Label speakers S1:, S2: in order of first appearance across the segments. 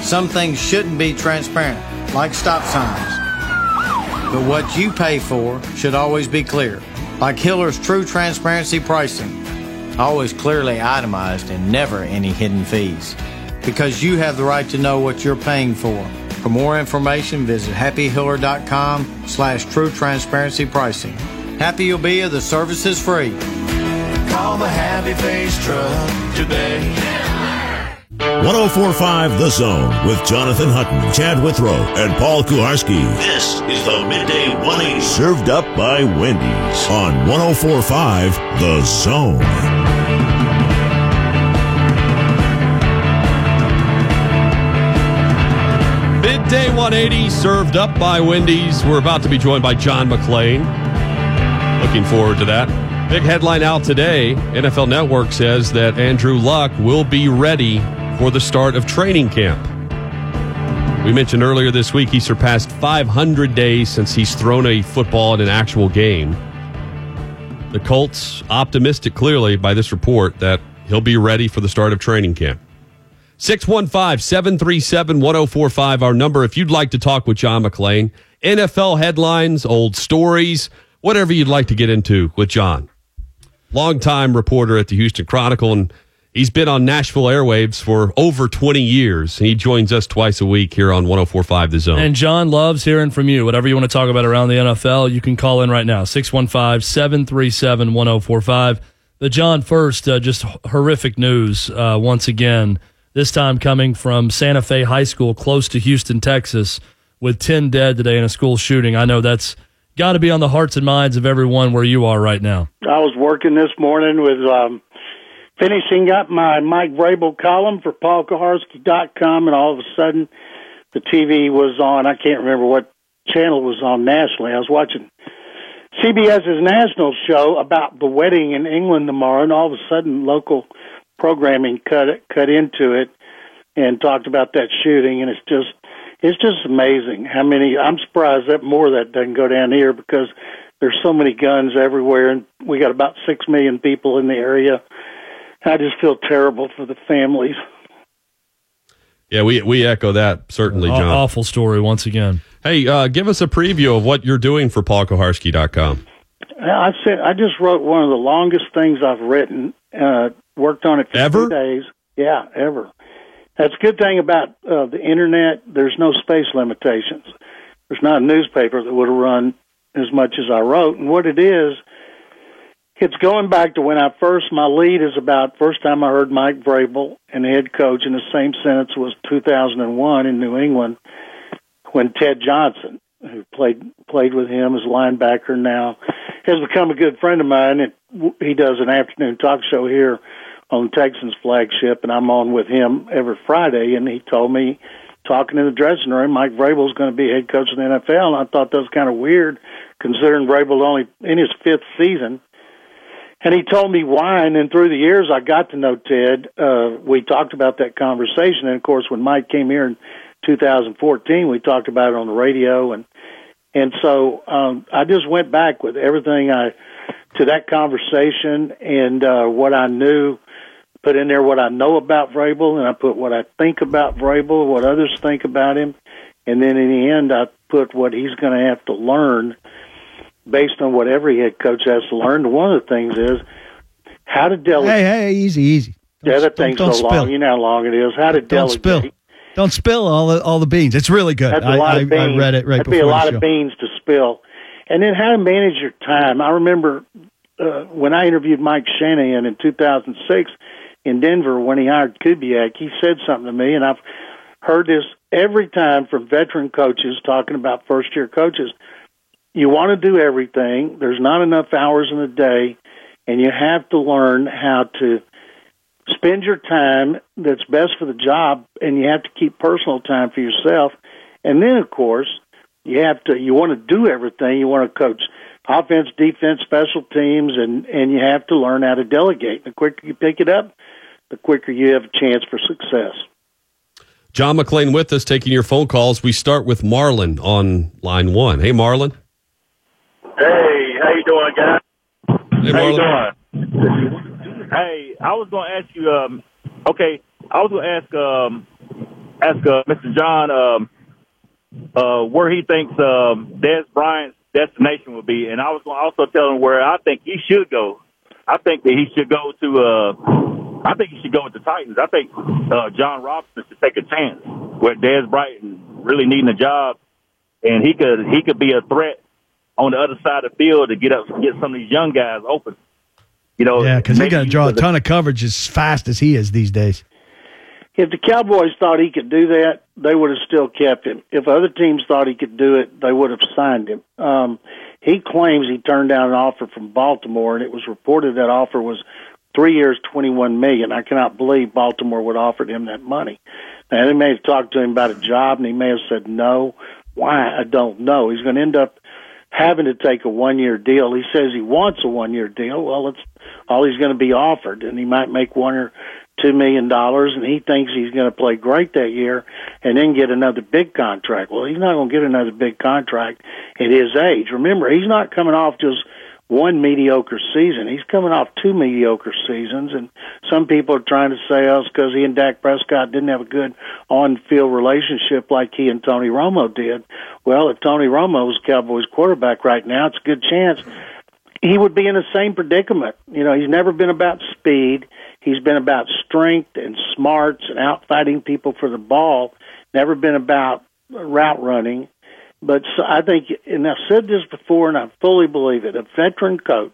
S1: Some things shouldn't be transparent, like stop signs. But what you pay for should always be clear, like Hiller's True Transparency Pricing. Always clearly itemized and never any hidden fees. Because you have the right to know what you're paying for. For more information, visit happyhiller.com/true transparency pricing. Happy you'll be if the service is free.
S2: Call the Happy Face Truck today.
S3: 104.5 The Zone with Jonathan Hutton, Chad Withrow, and Paul Kuharski. This is the Midday 180 served up by Wendy's on 104.5 The Zone.
S4: Midday 180 served up by Wendy's. We're about to be joined by John McClain. Looking forward to that. Big headline out today. NFL Network says that Andrew Luck will be ready for the start of training camp. We mentioned earlier this week he surpassed 500 days since he's thrown a football in an actual game. The Colts optimistic clearly by this report that he'll be ready for the start of training camp. 615-737-1045, our number if you'd like to talk with John McClain. NFL headlines, old stories, whatever you'd like to get into with John. Longtime reporter at the Houston Chronicle, and he's been on Nashville airwaves for over 20 years. He joins us twice a week here on 104.5 The Zone.
S5: And John loves hearing from you. Whatever you want to talk about around the NFL, you can call in right now, 615-737-1045. But John, first, just horrific news once again, this time coming from Santa Fe High School close to Houston, Texas, with 10 dead today in a school shooting. I know that's got to be on the hearts and minds of everyone where you are right now.
S6: I was working this morning with finishing up my Mike Vrabel column for PaulKuharski.com, and all of a sudden the TV was on. I can't remember what channel it was on nationally. I was watching CBS's national show about the wedding in England tomorrow, and all of a sudden local programming cut into it and talked about that shooting, and it's just amazing how many. I'm surprised that more of that doesn't go down here because there's so many guns everywhere, and we got about 6 million people in the area. I just feel terrible for the families.
S4: Yeah, we echo that, certainly, John.
S5: Awful story once again.
S4: Hey, give us a preview of what you're doing for PaulKuharski.com.
S6: I just wrote one of the longest things I've written. Worked on it for 2 days. Yeah, ever. That's a good thing about the Internet. There's no space limitations. There's not a newspaper that would have run as much as I wrote. And what it is, it's going back to when my lead is about first time I heard Mike Vrabel and the head coach in the same sentence was 2001 in New England when Ted Johnson, who played with him as a linebacker now, has become a good friend of mine. And he does an afternoon talk show here on Texans flagship, and I'm on with him every Friday. And he told me, talking in the dressing room, Mike Vrabel's going to be head coach of the NFL. And I thought that was kind of weird, considering Vrabel only in his 5th season. And he told me why, and then through the years I got to know Ted. We talked about that conversation, and of course when Mike came here in 2014, we talked about it on the radio, and so I just went back with everything to that conversation and what I knew, put in there what I know about Vrabel, and I put what I think about Vrabel, what others think about him, and then in the end I put what he's going to have to learn based on what every head coach has to learn. And one of the things is how to delegate.
S7: Hey, easy.
S6: The other thing's so long. You know how long it is. How to delegate.
S7: Don't spill all the beans. It's really good.
S6: That's a lot of beans.
S7: I read it right before the show.
S6: That'd be a lot of beans to spill. And then how to manage your time. I remember when I interviewed Mike Shanahan in 2006 in Denver when he hired Kubiak, he said something to me, and I've heard this every time from veteran coaches talking about first-year coaches. You want to do everything. There's not enough hours in the day, and you have to learn how to spend your time that's best for the job, and you have to keep personal time for yourself. And then, of course, you want to do everything. You want to coach offense, defense, special teams, and you have to learn how to delegate. The quicker you pick it up, the quicker you have a chance for success.
S4: John McClain with us, taking your phone calls. We start with Marlon on line 1. Hey, Marlon.
S8: Hey, how you doing, guys?
S4: Hey,
S8: how
S4: Marlon.
S8: you doing? Hey, I was going to ask you, ask Mr. John where he thinks Dez Bryant's destination would be, and I was going to also tell him where I think he should go. I think that he should go to. I think he should go with the Titans. I think John Robinson should take a chance with Dez Bryant really needing a job, and he could be a threat on the other side of the field to get some of these young guys open. You know,
S7: yeah, because he got to draw a ton of coverage as fast as he is these days.
S6: If the Cowboys thought he could do that, they would have still kept him. If other teams thought he could do it, they would have signed him. He claims he turned down an offer from Baltimore, and it was reported that offer was 3 years, $21 million. I cannot believe Baltimore would have offered him that money. Now, they may have talked to him about a job, and he may have said no. Why? I don't know. He's going to end up having to take a one-year deal. He says he wants a one-year deal. Well, it's all he's going to be offered, and he might make $1 or $2 million, and he thinks he's going to play great that year and then get another big contract. Well, he's not going to get another big contract at his age. Remember, he's not coming off just one mediocre season. He's coming off 2 mediocre seasons, and some people are trying to say, oh, it's because he and Dak Prescott didn't have a good on-field relationship like he and Tony Romo did. Well, if Tony Romo was Cowboys quarterback right now, it's a good chance he would be in the same predicament. You know, he's never been about speed. He's been about strength and smarts and outfighting people for the ball, never been about route running. But so I think, and I've said this before, and I fully believe it, a veteran coach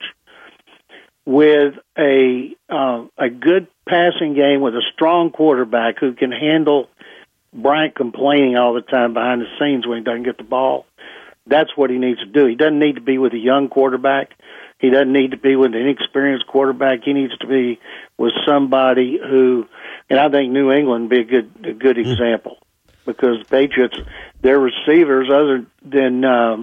S6: with a good passing game with a strong quarterback who can handle Bryant complaining all the time behind the scenes when he doesn't get the ball, that's what he needs to do. He doesn't need to be with a young quarterback. He doesn't need to be with an inexperienced quarterback. He needs to be with somebody who, and I think New England would be a good example, because the Patriots, their receivers, other than,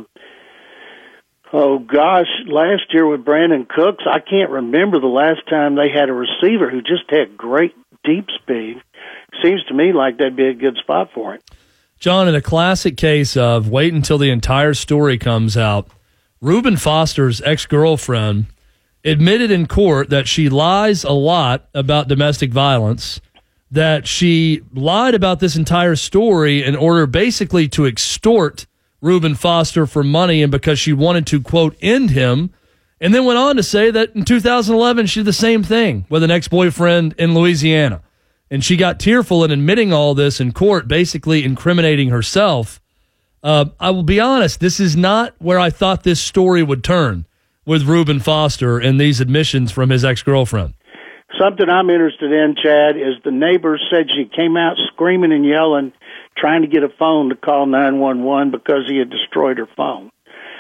S6: last year with Brandon Cooks, I can't remember the last time they had a receiver who just had great deep speed. Seems to me like that'd be a good spot for him.
S5: John, in a classic case of wait until the entire story comes out, Reuben Foster's ex-girlfriend admitted in court that she lies a lot about domestic violence, that she lied about this entire story in order basically to extort Reuben Foster for money and because she wanted to, quote, end him, and then went on to say that in 2011 she did the same thing with an ex-boyfriend in Louisiana. And she got tearful in admitting all this in court, basically incriminating herself. I will be honest, this is not where I thought this story would turn with Reuben Foster and these admissions from his ex-girlfriend.
S6: Something I'm interested in, Chad, is the neighbor said she came out screaming and yelling, trying to get a phone to call 911 because he had destroyed her phone.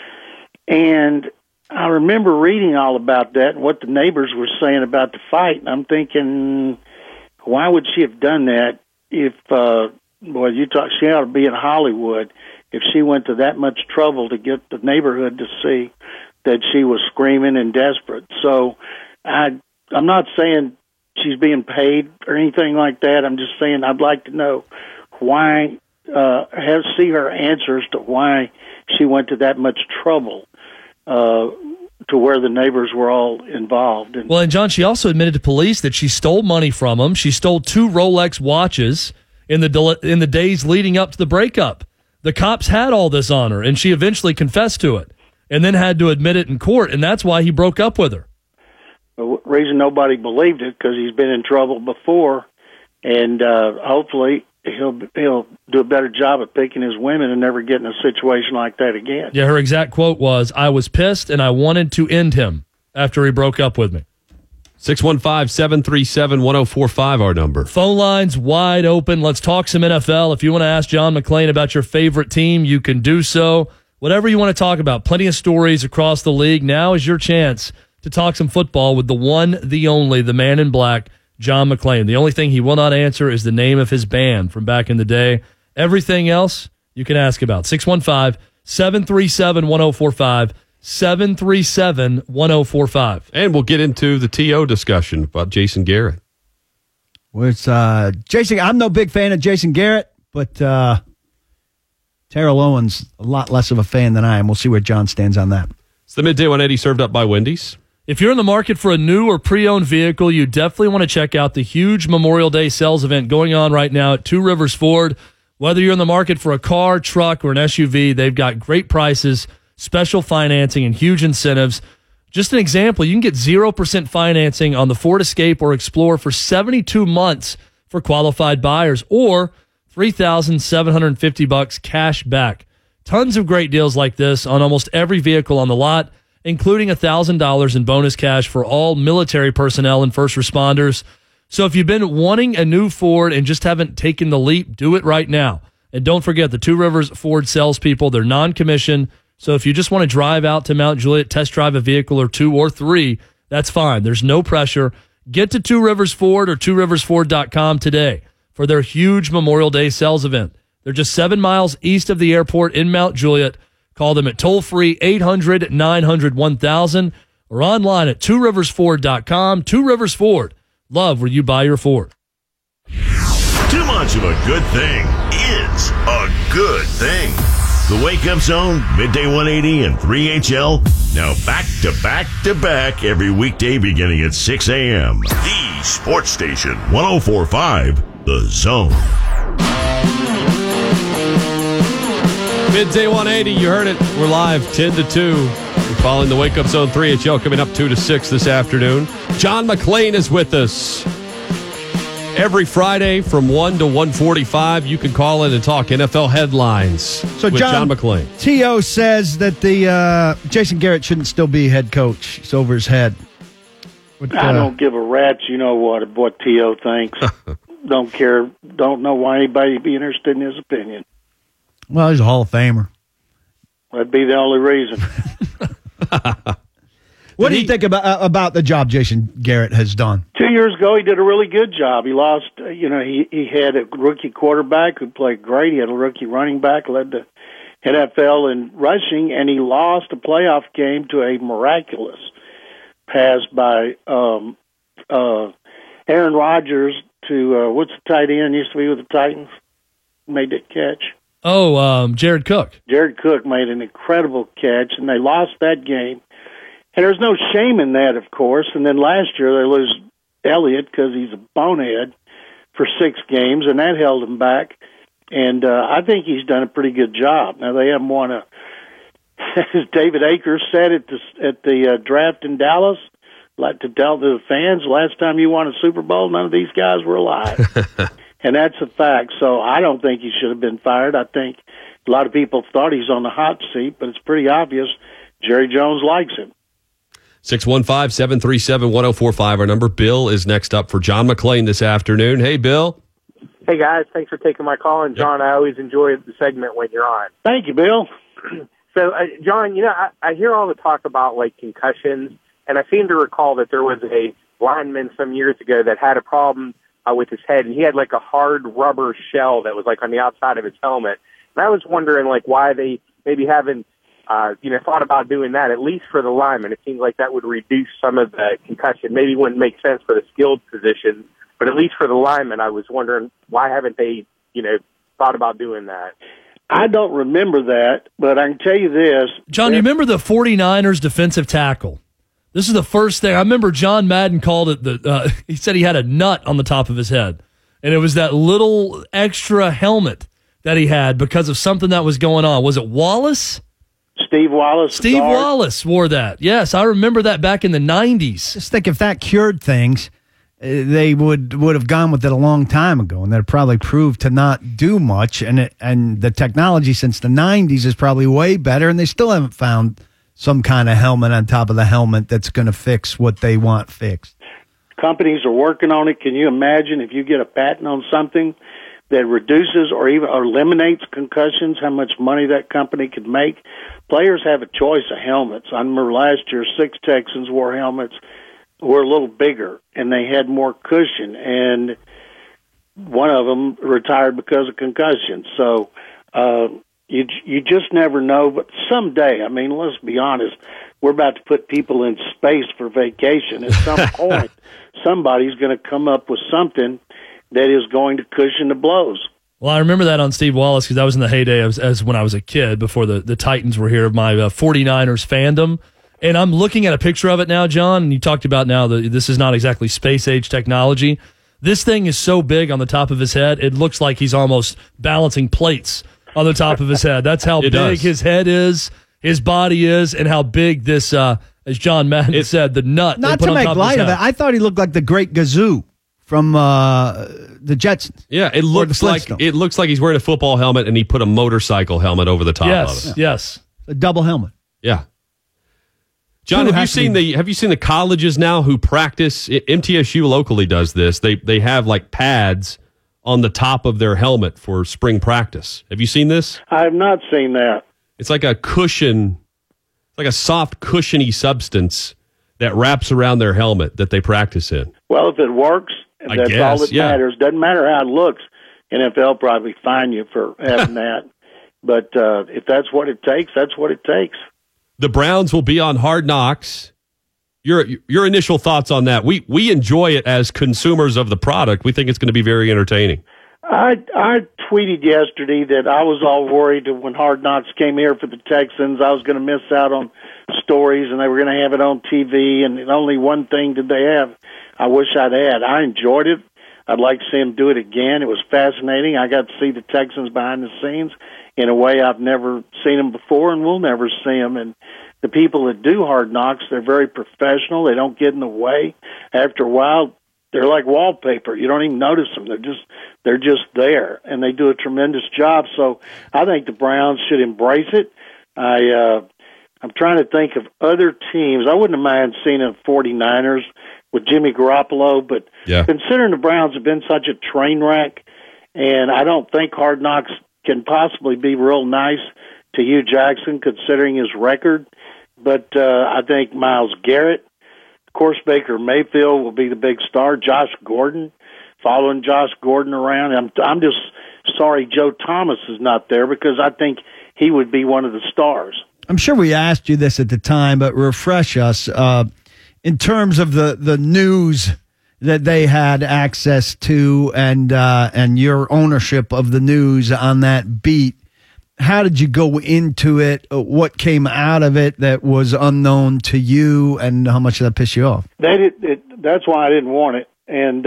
S6: And I remember reading all about that and what the neighbors were saying about the fight, and I'm thinking, why would she have done that if, she ought to be in Hollywood if she went to that much trouble to get the neighborhood to see that she was screaming and desperate. So I'm not saying she's being paid or anything like that. I'm just saying I'd like to know why, see her answers to why she went to that much trouble to where the neighbors were all involved.
S5: And John, she also admitted to police that she stole money from him. She stole 2 Rolex watches in the days leading up to the breakup. The cops had all this on her, and she eventually confessed to it and then had to admit it in court, and that's why he broke up with her.
S6: The reason nobody believed it because he's been in trouble before, and hopefully he'll do a better job of picking his women and never get in a situation like that again.
S5: Yeah, her exact quote was, "I was pissed and I wanted to end him after he broke up with me."
S4: 615-737-1045, our number.
S5: Phone lines wide open. Let's talk some NFL. If you want to ask John McClain about your favorite team, you can do so. Whatever you want to talk about, plenty of stories across the league. Now is your chance to talk some football with the one, the only, the man in black, John McClain. The only thing he will not answer is the name of his band from back in the day. Everything else you can ask about. 615-737-1045. 737-1045.
S4: And we'll get into the TO discussion about Jason Garrett.
S7: Well, it's Jason. I'm no big fan of Jason Garrett, but Terrell Owens a lot less of a fan than I am. We'll see where John stands on that.
S4: It's the Midday 180 served up by Wendy's.
S5: If you're in the market for a new or pre-owned vehicle, you definitely want to check out the huge Memorial Day sales event going on right now at Two Rivers Ford. Whether you're in the market for a car, truck, or an SUV, they've got great prices, special financing, and huge incentives. Just an example, you can get 0% financing on the Ford Escape or Explorer for 72 months for qualified buyers, or $3,750 cash back. Tons of great deals like this on almost every vehicle on the lot, including $1,000 in bonus cash for all military personnel and first responders. So if you've been wanting a new Ford and just haven't taken the leap, do it right now. And don't forget, the Two Rivers Ford salespeople, they're non-commissioned. So if you just want to drive out to Mount Juliet, test drive a vehicle or two or three, that's fine. There's no pressure. Get to Two Rivers Ford or tworiversford.com today for their huge Memorial Day sales event. They're just 7 miles east of the airport in Mount Juliet. Call them at toll-free 800-900-1000 or online at tworiversford.com. Two Rivers Ford. Love where you buy your Ford.
S3: Too much of a good thing is a good thing. The Wake Up Zone, Midday 180 and 3HL, now back to back to back every weekday beginning at 6 a.m. The Sports Station, 104.5, The Zone.
S4: Midday 180, you heard it. We're live 10 to 2. We're following the Wake Up Zone 3HL coming up 2 to 6 this afternoon. John McClain is with us. Every Friday from 1 to 1:45, you can call in and talk NFL headlines with John McClain.
S7: T.O. says that the Jason Garrett shouldn't still be head coach. It's over his head.
S6: I don't give a rat's, you know what T.O. thinks. Don't care. Don't know why anybody would be interested in his opinion.
S7: Well, he's a Hall of Famer.
S6: That'd be the only reason.
S7: What do you think about the job Jason Garrett has done?
S6: 2 years ago, he did a really good job. He lost, he had a rookie quarterback who played great. He had a rookie running back, led the NFL in rushing, and he lost a playoff game to a miraculous pass by Aaron Rodgers to, what's the tight end, used to be with the Titans, made that catch.
S5: Jared Cook.
S6: Jared Cook made an incredible catch, and they lost that game. And there's no shame in that, of course. And then last year they lose Elliott because he's a bonehead for 6 games, and that held him back. And I think he's done a pretty good job. Now, they haven't won as David Akers said at the draft in Dallas, like to tell the fans, last time you won a Super Bowl, none of these guys were alive. And that's a fact. So I don't think he should have been fired. I think a lot of people thought he's on the hot seat, but it's pretty obvious Jerry Jones likes him.
S4: 615-737-1045. Our number. Bill is next up for John McClain this afternoon. Hey, Bill.
S9: Hey, guys. Thanks for taking my call. And, John, I always enjoy the segment when you're on.
S6: Thank you, Bill.
S9: So, John, I hear all the talk about, like, concussions, and I seem to recall that there was a lineman some years ago that had a problem with his head, and he had, like, a hard rubber shell that was, like, on the outside of his helmet. And I was wondering, like, why they maybe haven't thought about doing that, at least for the linemen. It seems like that would reduce some of the concussion. Maybe wouldn't make sense for the skilled positions, but at least for the linemen, I was wondering, why haven't they, thought about doing that?
S6: I don't remember that, but I can tell you this.
S5: John, you remember the 49ers defensive tackle? This is the first thing. I remember John Madden called it, he said he had a nut on the top of his head, and it was that little extra helmet that he had because of something that was going on. Was it Wallace?
S6: Steve Wallace.
S5: Steve Wallace wore that. Yes, I remember that back in the 90s.
S7: Just think if that cured things, they would have gone with it a long time ago, and that probably proved to not do much. And the technology since the 90s is probably way better, and they still haven't found some kind of helmet on top of the helmet that's going to fix what they want fixed.
S6: Companies are working on it. Can you imagine if you get a patent on something that reduces or even eliminates concussions, how much money that company could make? Players have a choice of helmets. I remember last year 6 Texans wore helmets were a little bigger, and they had more cushion, and one of them retired because of concussion. So you just never know. But someday, I mean, let's be honest, we're about to put people in space for vacation. At some point, somebody's going to come up with something that is going to cushion the blows.
S5: Well, I remember that on Steve Wallace because that was in the heyday as when I was a kid before the Titans were here of my 49ers fandom. And I'm looking at a picture of it now, John, and you talked about now that this is not exactly space-age technology. This thing is so big on the top of his head, it looks like he's almost balancing plates on the top of his head. That's how big his head is, his body is, and how big this, as John Madden said, the nut.
S7: Not to make light of it, I thought he looked like the Great Gazoo from the Jetsons.
S4: Yeah, it looks like he's wearing a football helmet and he put a motorcycle helmet over the top of it.
S5: Yes.
S7: A double helmet.
S4: Yeah. John, have you seen the colleges now who practice? MTSU locally does this. They have like pads on the top of their helmet for spring practice. Have you seen this?
S6: I have not seen that.
S4: It's like a cushion, like a soft cushiony substance that wraps around their helmet that they practice in.
S6: Well, if it works, that's all that matters. Doesn't matter how it looks. NFL probably fine you for having that. But if that's what it takes, that's what it takes.
S4: The Browns will be on Hard Knocks. Your initial thoughts on that? We enjoy it as consumers of the product. We think it's going to be very entertaining.
S6: I tweeted yesterday that I was all worried that when Hard Knocks came here for the Texans, I was going to miss out on stories and they were going to have it on TV, and only one thing did they have I wish I'd had. I enjoyed it. I'd like to see them do it again. It was fascinating. I got to see the Texans behind the scenes in a way I've never seen them before and will never see them. And the people that do Hard Knocks, they're very professional. They don't get in the way. After a while, they're like wallpaper. You don't even notice them. They're just there, and they do a tremendous job. So I think the Browns should embrace it. I'm trying to think of other teams. I wouldn't mind seeing the 49ers with Jimmy Garoppolo, but considering the Browns have been such a train wreck, and I don't think Hard Knocks can possibly be real nice to Hugh Jackson considering his record. But I think Myles Garrett, of course, Baker Mayfield will be the big star. Josh Gordon, following Josh Gordon around. I'm just sorry Joe Thomas is not there because I think he would be one of the stars.
S7: I'm sure we asked you this at the time, but refresh us. In terms of the news that they had access to and your ownership of the news on that beat, how did you go into it? What came out of it that was unknown to you, and how much did that piss you off?
S6: That's why I didn't want it. And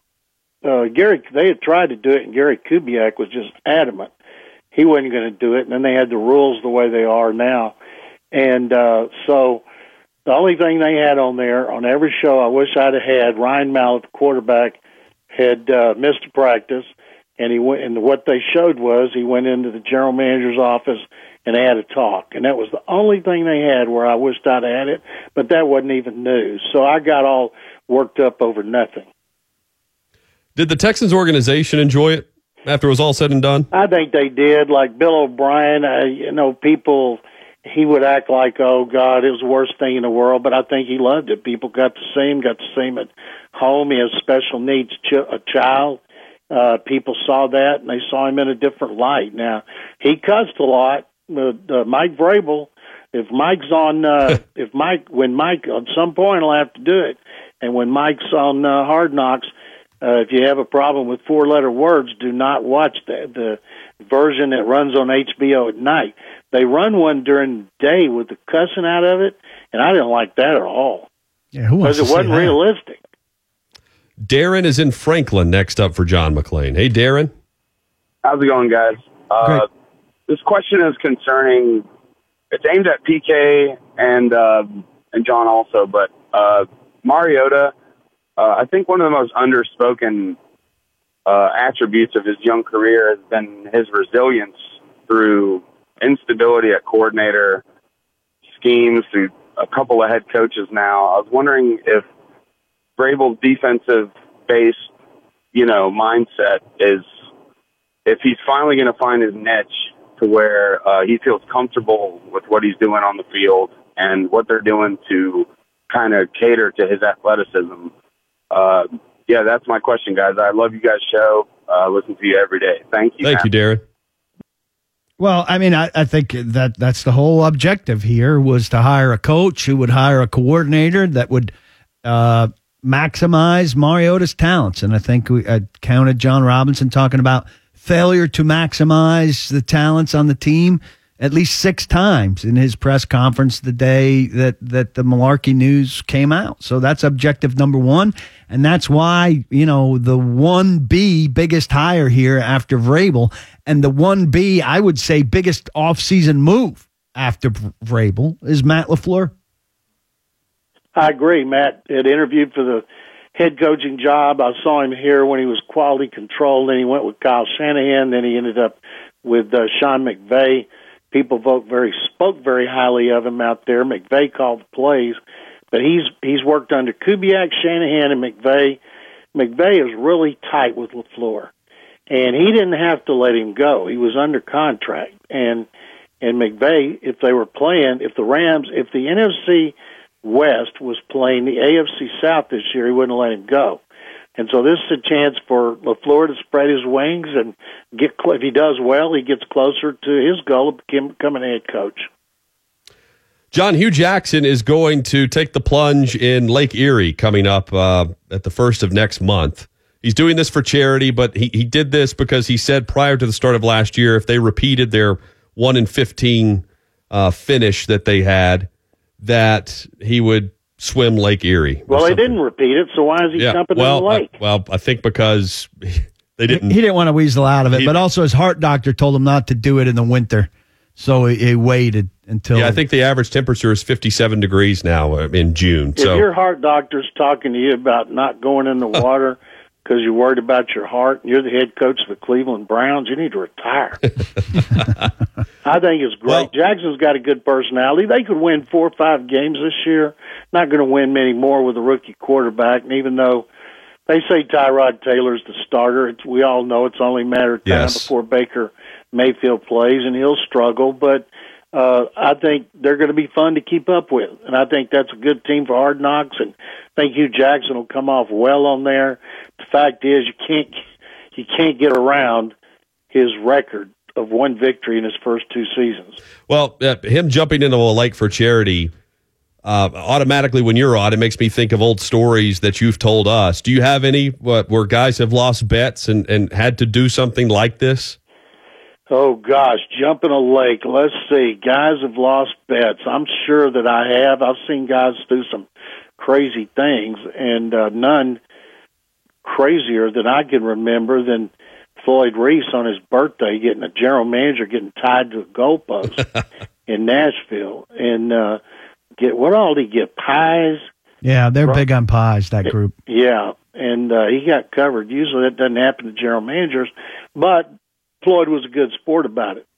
S6: they had tried to do it, and Gary Kubiak was just adamant he wasn't going to do it. And then they had the rules the way they are now, and so. The only thing they had on there, on every show, I wish I'd have had, Ryan Mallett, the quarterback, had missed a practice, and he went. And what they showed was he went into the general manager's office and they had a talk. And that was the only thing they had where I wished I'd had it, but that wasn't even news. So I got all worked up over nothing.
S4: Did the Texans organization enjoy it after it was all said and done?
S6: I think they did. Like Bill O'Brien, people... He would act like, oh, God, it was the worst thing in the world, but I think he loved it. People got to see him at home. He has special needs, a child. People saw that, and they saw him in a different light. Now, he cussed a lot. Mike Vrabel, when Mike, at some point, will have to do it. And when Mike's on Hard Knocks, if you have a problem with four-letter words, do not watch the version that runs on HBO at night. They run one during the day with the cussing out of it, and I didn't like that at all.
S7: Yeah, who wants to see that?
S6: Because it wasn't realistic.
S4: Darren is in Franklin next up for John McClain. Hey, Darren.
S10: How's it going, guys? This question is concerning, it's aimed at PK and John also, but Mariota, I think one of the most underspoken attributes of his young career has been his resilience through instability at coordinator, schemes, through a couple of head coaches now. I was wondering if Vrabel's defensive-based, mindset is, if he's finally going to find his niche to where he feels comfortable with what he's doing on the field and what they're doing to kind of cater to his athleticism. That's my question, guys. I love you guys' show. Listen to you every day. Thank you.
S4: Thank you, Darren.
S7: Well, I mean, I think that's the whole objective here, was to hire a coach who would hire a coordinator that would maximize Mariota's talents. And I think I counted John Robinson talking about failure to maximize the talents on the team at least 6 times in his press conference the day that the Malarkey news came out. So that's objective number one. And that's why, the 1B biggest hire here after Vrabel, and the 1B, I would say, biggest offseason move after Vrabel is Matt LaFleur.
S6: I agree. Matt had interviewed for the head coaching job. I saw him here when he was quality control. Then he went with Kyle Shanahan. Then he ended up with Sean McVay. People spoke very highly of him out there. McVay called the plays, but he's worked under Kubiak, Shanahan, and McVay. McVay is really tight with LaFleur, and he didn't have to let him go. He was under contract, and McVay, if the NFC West was playing the AFC South this year, he wouldn't let him go. And so this is a chance for LaFleur to spread his wings and if he does well, he gets closer to his goal of becoming a head coach.
S4: John, Hugh Jackson is going to take the plunge in Lake Erie coming up at the first of next month. He's doing this for charity, but he did this because he said prior to the start of last year, if they repeated their 1-15 finish that they had, that he would swim Lake Erie.
S6: Well, they didn't repeat it, so why is he jumping in the lake?
S4: I think because they didn't.
S7: He didn't want to weasel out of it, but also his heart doctor told him not to do it in the winter, so he waited until.
S4: Yeah, I think the average temperature is 57 degrees now in June.
S6: If your heart doctor's talking to you about not going in the water because you're worried about your heart, and you're the head coach of the Cleveland Browns, you need to retire. I think it's great. Well, Jackson's got a good personality. They could win 4 or 5 games this year. Not going to win many more with a rookie quarterback. And even though they say Tyrod Taylor's the starter, we all know it's only a matter of time before Baker Mayfield plays, and he'll struggle. But I think they're going to be fun to keep up with. And I think that's a good team for Hard Knocks. And I think Hugh Jackson will come off well on there. The fact is, you can't get around his record of 1 victory in his first 2 seasons.
S4: Well, him jumping into a lake for charity, automatically when you're on, it makes me think of old stories that you've told us. Do you have any where guys have lost bets and had to do something like this?
S6: Oh, gosh, jump in a lake. Let's see. Guys have lost bets. I'm sure that I have. I've seen guys do some crazy things, and none crazier than I can remember than Floyd Reese on his birthday getting a general manager getting tied to a goalpost in Nashville. And what all did he get? Pies?
S7: Yeah, they're big on pies, that group.
S6: Yeah, and he got covered. Usually that doesn't happen to general managers, but Floyd was a good sport about it.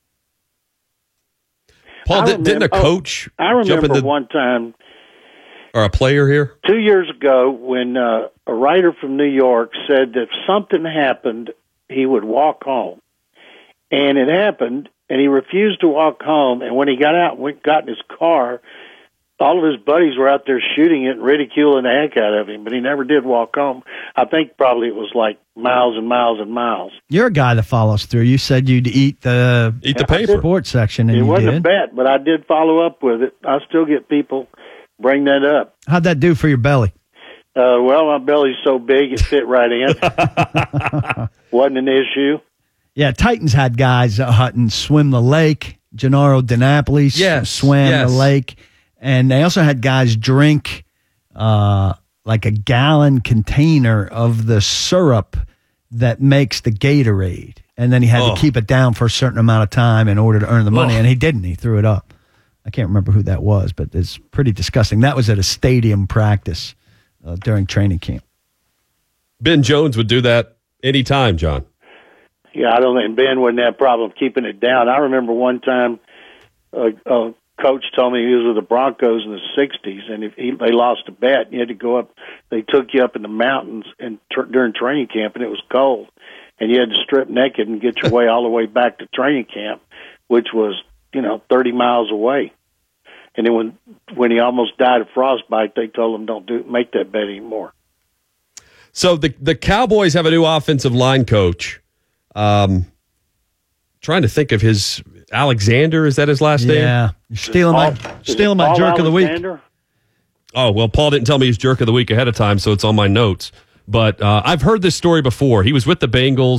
S4: Paul, didn't a coach
S6: I remember one time,
S4: or a player here?
S6: 2 years ago when a writer from New York said that if something happened, he would walk home. And it happened, and he refused to walk home. And when he got out and got in his car, all of his buddies were out there shooting it and ridiculing the heck out of him, but he never did walk home. I think probably it was like miles and miles and miles.
S7: You're a guy that follows through. You said you'd eat the
S4: paper
S7: sports section, and
S6: it wasn't
S7: did.
S6: a bet, but I did follow up with it. I still get people bring that up.
S7: How'd that do for your belly?
S6: Well, my belly's so big it fit right in. Wasn't an issue.
S7: Yeah, Titans had guys Hutton swim the lake. Gennaro DiNapoli swam the lake. And they also had guys drink like a gallon container of the syrup that makes the Gatorade. And then he had to keep it down for a certain amount of time in order to earn the money. And he didn't. He threw it up. I can't remember who that was, but it's pretty disgusting. That was at a stadium practice during training camp. Ben
S4: Jones would do that anytime, John.
S6: Yeah, I don't think Ben wouldn't have a problem keeping it down. I remember one time a coach told me he was with the Broncos in the 60s, and if they lost a bet, you had to go up. They took you up in the mountains and during training camp, and it was cold. And you had to strip naked and get your way all the way back to training camp, which was, 30 miles away. And then when he almost died of frostbite, they told him don't make that bet anymore.
S4: So the Cowboys have a new offensive line coach. Trying to think of his Alexander. Is that his last name?
S7: Yeah. You're stealing my jerk of the week.
S4: Oh, well, Paul didn't tell me his jerk of the week ahead of time, so it's on my notes. But I've heard this story before. He was with the Bengals,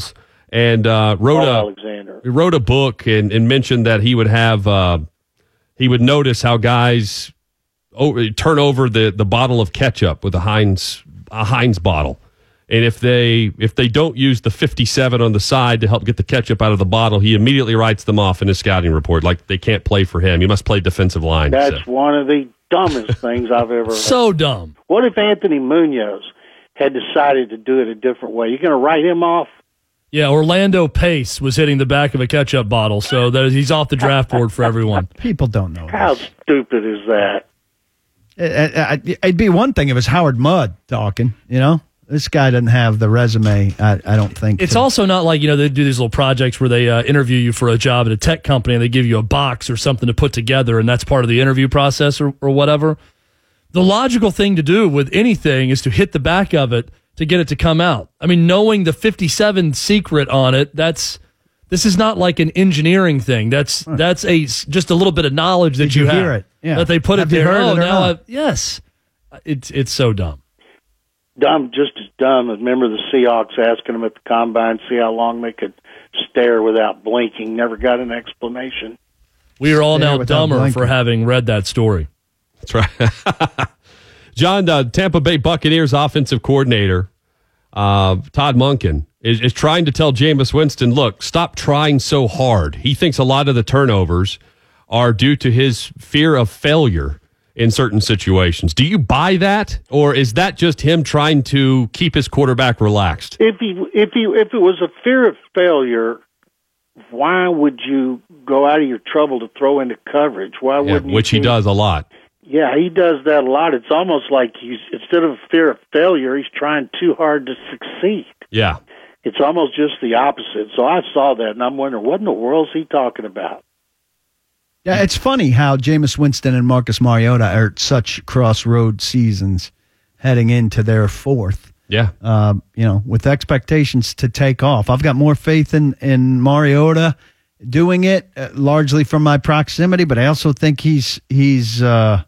S4: and wrote a book and mentioned that he would have he would notice how guys turn over the bottle of ketchup with a Heinz bottle. And if they don't use the 57 on the side to help get the ketchup out of the bottle, he immediately writes them off in his scouting report, like they can't play for him. He must play defensive line.
S6: That's one of the dumbest things I've ever heard.
S5: So dumb.
S6: What if Anthony Munoz had decided to do it a different way? You're going to write him off?
S5: Yeah, Orlando Pace was hitting the back of a ketchup bottle, so he's off the draft board for everyone.
S7: People don't know.
S6: How stupid is that?
S7: It'd be one thing if it was Howard Mudd talking, you know? This guy doesn't have the resume, I don't think.
S5: It's also not like, they do these little projects where they interview you for a job at a tech company and they give you a box or something to put together, and that's part of the interview process or whatever. The logical thing to do with anything is to hit the back of it to get it to come out. I mean, knowing the 57 secret on it, this is not like an engineering thing. That's just a little bit of knowledge that you have.
S7: Hear it? Yeah.
S5: That they put
S7: Have
S5: it
S7: you
S5: there.
S7: heard it or not?
S5: Yes. It's so dumb.
S6: Dumb, just as dumb as remember the Seahawks asking them at the combine, see how long they could stare without blinking. Never got an explanation.
S5: We are all now dumber for having read that story.
S4: That's right. John, Tampa Bay Buccaneers offensive coordinator, Todd Monken, is trying to tell Jameis Winston, look, stop trying so hard. He thinks a lot of the turnovers are due to his fear of failure in certain situations. Do you buy that, or is that just him trying to keep his quarterback relaxed?
S6: If it was a fear of failure, why would you go out of your trouble to throw into coverage? Why wouldn't you?
S4: Which he does a lot.
S6: Yeah, he does that a lot. It's almost like instead of a fear of failure, he's trying too hard to succeed.
S4: Yeah.
S6: It's almost just the opposite. So I saw that, and I'm wondering, what in the world is he talking about?
S7: Yeah, it's funny how Jameis Winston and Marcus Mariota are at such crossroad seasons heading into their fourth.
S4: Yeah.
S7: With expectations to take off. I've got more faith in Mariota doing it, largely from my proximity, but I also think he's a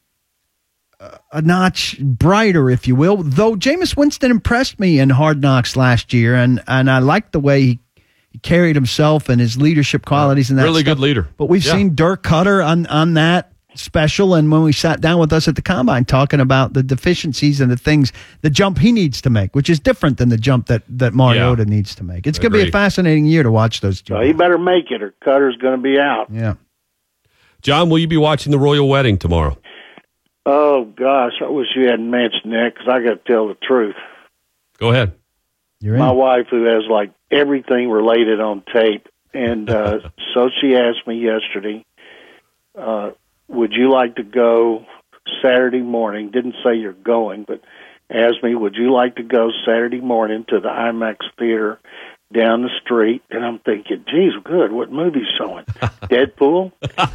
S7: notch brighter, if you will. Though Jameis Winston impressed me in Hard Knocks last year, and I liked the way he carried himself and his leadership qualities and that
S4: really
S7: stuff.
S4: Good leader.
S7: But we've seen Dirk Cutter on that special, and when we sat down with us at the Combine talking about the deficiencies and the jump he needs to make, which is different than the jump that Mariota needs to make. It's going to be a fascinating year to watch those two.
S6: So he better make it or Cutter's going to be out.
S7: Yeah.
S4: John, will you be watching the royal wedding tomorrow?
S6: Oh, gosh, I wish you hadn't mentioned that because I got to tell the truth.
S4: Go ahead.
S6: My wife, who has like everything related on tape, and so she asked me yesterday, would you like to go Saturday morning? Didn't say you're going, but asked me, would you like to go Saturday morning to the IMAX theater down the street? And I'm thinking, geez, good, what movie's showing? Deadpool?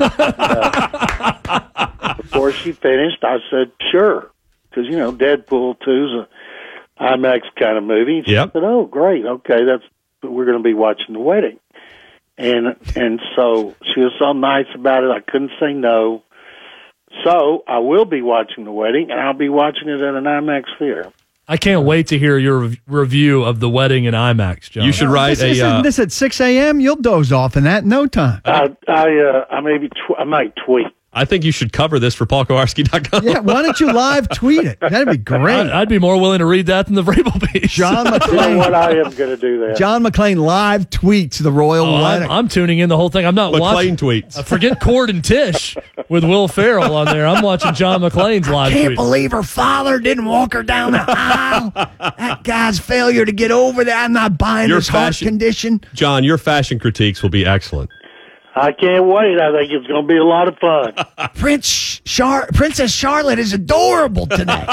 S6: Before she finished, I said, sure, because, Deadpool 2 is a IMAX kind of movie. She said, oh, great, okay, we're going to be watching the wedding. And so she was so nice about it, I couldn't say no. So I will be watching the wedding, and I'll be watching it at an IMAX theater.
S5: I can't wait to hear your review of the wedding in IMAX, John.
S4: You should write
S7: this at 6 a.m.? You'll doze off in that in no time.
S6: I might tweet.
S4: I think you should cover this for PaulKowarski.com.
S7: Yeah, why don't you live tweet it? That'd be great.
S5: I'd be more willing to read that than the Vrabel piece.
S7: John McClain.
S6: You know what? I am going to do that.
S7: John McClain live tweets the royal wedding.
S5: I'm tuning in the whole thing. I'm not watching.
S4: McClain tweets.
S5: Forget Cord and Tish with Will Ferrell on there. I'm watching John McClain's live tweet.
S7: I can't believe her father didn't walk her down the aisle. That guy's failure to get over that. I'm not buying this heart condition.
S4: John, your fashion critiques will be excellent.
S6: I can't wait. I think it's going to be a lot of fun.
S7: Princess Charlotte is adorable today.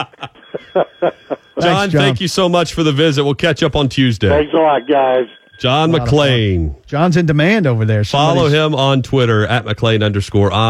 S4: John, thank you so much for the visit. We'll catch up on Tuesday.
S6: Thanks a lot, guys.
S4: John McClain.
S7: John's in demand over there.
S4: Follow him on Twitter at McClain_.